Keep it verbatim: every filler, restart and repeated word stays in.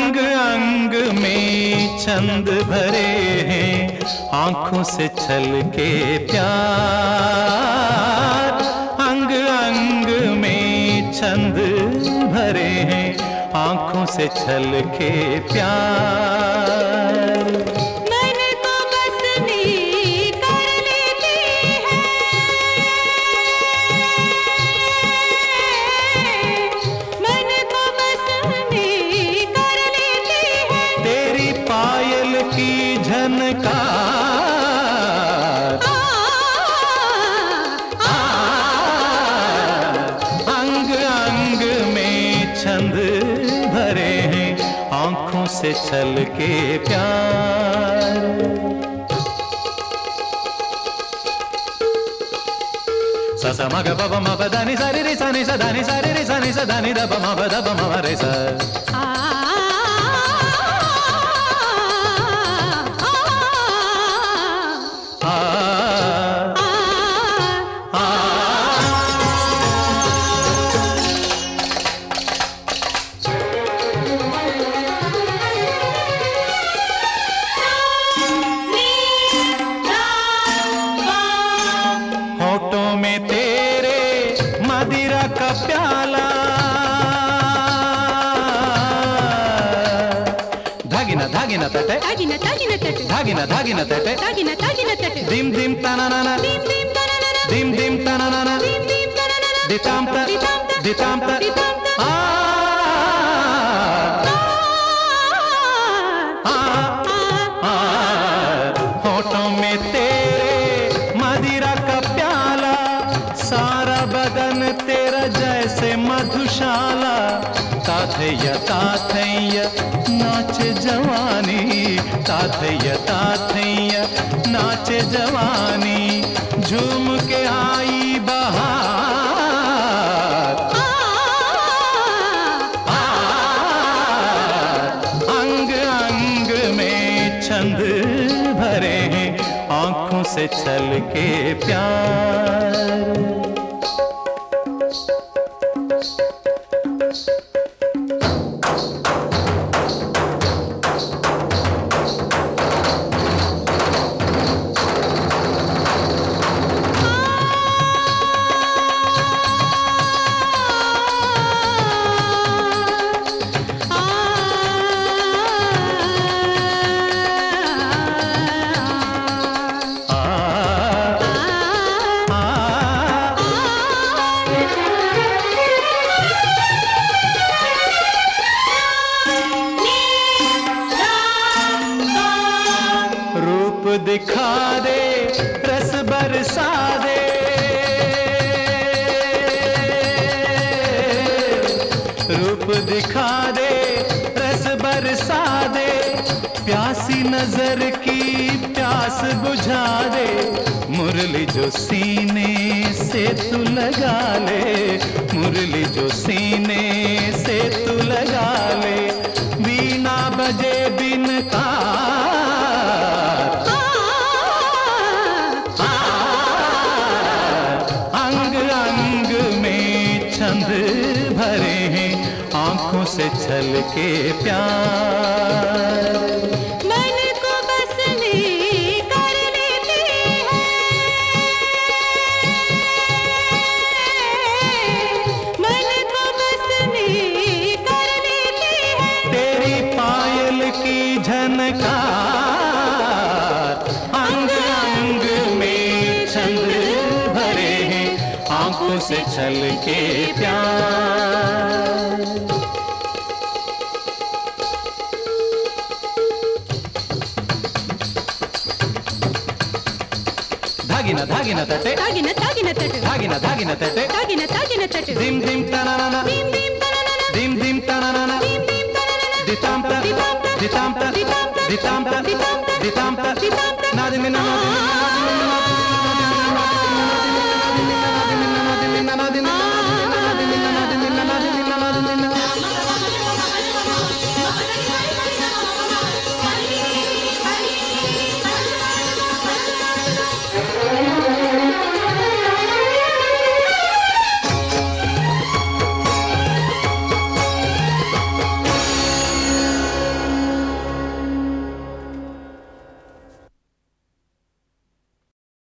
अंग अंग में चंद भरे हैं, आंखों से छलके प्यार। अंग अंग में चंद भरे हैं, आंखों से छलके प्यार। मन को बसनी कर लेती है, मन को बसनी कर लेती है, तेरी पायल की झनकार। अंग अंग में छंद भरे हैं, आंखों से छलके प्यार। सा सा म ग प प म प दा नि सा रे रे सा नि सा दा नि सा रे रे सा नि सा दा नि दा प म प दा प म प रे सा। होठों में तेरे मदिरा का प्याला, धागिना धागिना तटे तागिन तागिन तट, धागिना धागिना तटे, तागिन तागिन तट, दिम दिम तनाना, दीम दीम तननन, दिम दिम तनाना, दीम दीम तननन, दिताम त दिताम त, दिताम त दिताम त, आ आ आ। होठों में तेरे मदिरा का प्याला, सारा बदन तेरा जैसे मधुशाला। ताथैया ताथैया नाचे जवानी, ताथैया ताथैया नाचे जवानी, झूम के आई बहार। आ, अंग अंग में छंद भरे हैं, आंखों से छलके प्यार। रूप दिखा दे, रस बरसा दे, रूप दिखा दे, रस बरसा दे, प्यासी नजर की प्यास बुझा दे। मुरली जो सीने से तू लगा ले, मुरली जो सीने से तू लगा ले, वीणा बजे बिन तार। अंग अंग में छंद भरे हैं, आंखों से छलके प्यार। मन को बसनी कर लेती है, मन को बसनी कर लेती है, तेरी पायल की झनकार। अंग अंग में छंद भरे हैं, आंखों से छलके प्यार। धागिना धागिना तटे, तागिन तागिन तट, धागिना धागिना तटे, तागिन तागिन तट, दिम दिम तनाना, दीम दीम तननन, दिम दिम तनाना, दीम दीम तननन, दिताम त दिताम त, दिताम त दिताम त, दिताम त दिताम त, दिताम त दिताम त, नादिमिना